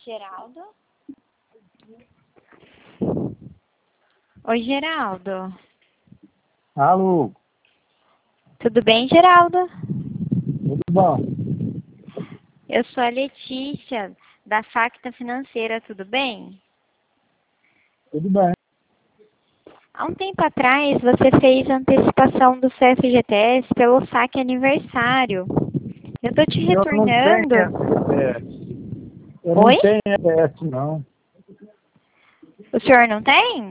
Geraldo? Oi, Geraldo. Alô, Tudo bem, Geraldo? tudo bom? Eu sou a Letícia, da Facta Financeira, tudo bem? Tudo bem. Há um tempo atrás, você fez a antecipação do seu FGTS pelo saque aniversário. Eu estou te Eu não tenho retornando. FS. Eu Oi? não tenho FS, não. O senhor não tem?